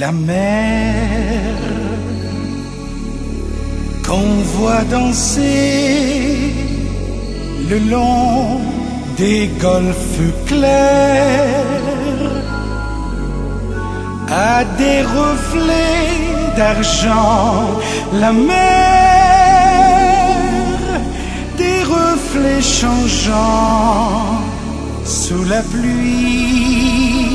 La mer qu'on voit danser le long des golfes clairs a des reflets d'argent. La mer, des reflets changeants sous la pluie.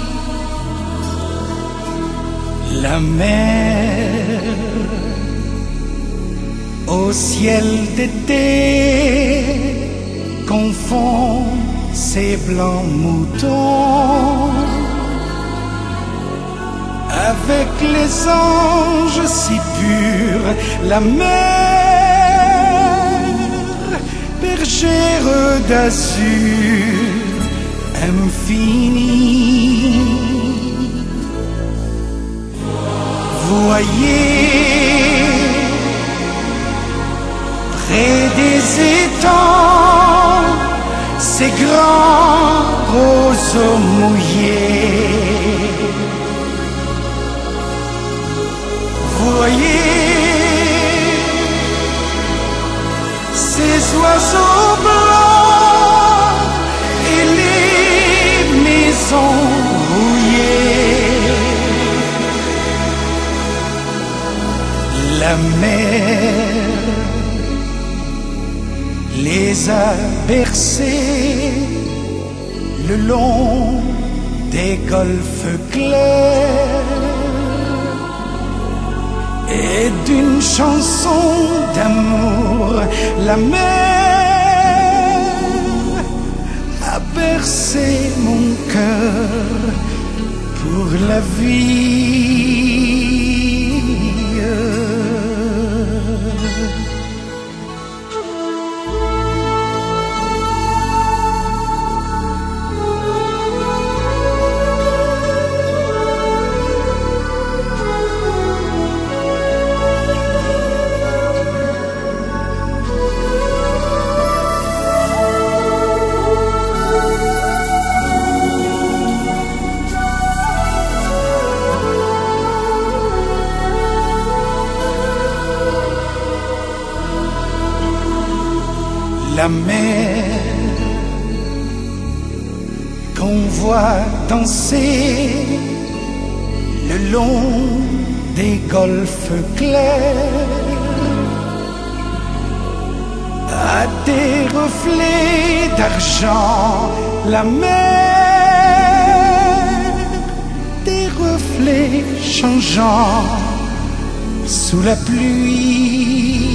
La mer au ciel d'été confond ses blancs moutons avec les anges si purs. La mer, bergère d'azur infini. Voyez près des étangs ces grands roseaux mouillés. Voyez ces oiseaux blancs et les maisons rouillées. La mer les a bercés le long des golfes clairs et d'une chanson d'amour. La mer a bercé mon cœur pour la vie. La mer qu'on voit danser le long des golfes clairs a des reflets d'argent. La mer, des reflets changeants sous la pluie.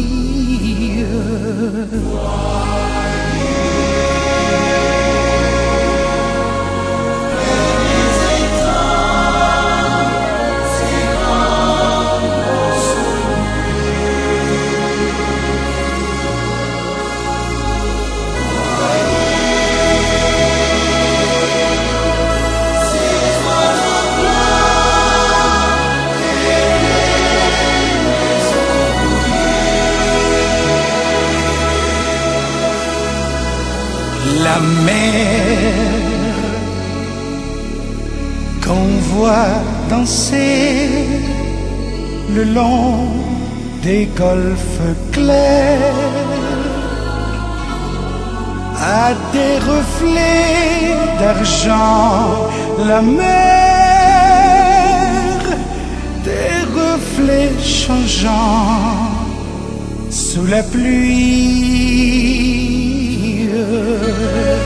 La mer qu'on voit danser le long des golfes clairs a des reflets d'argent. La mer, des reflets changeants sous la pluie.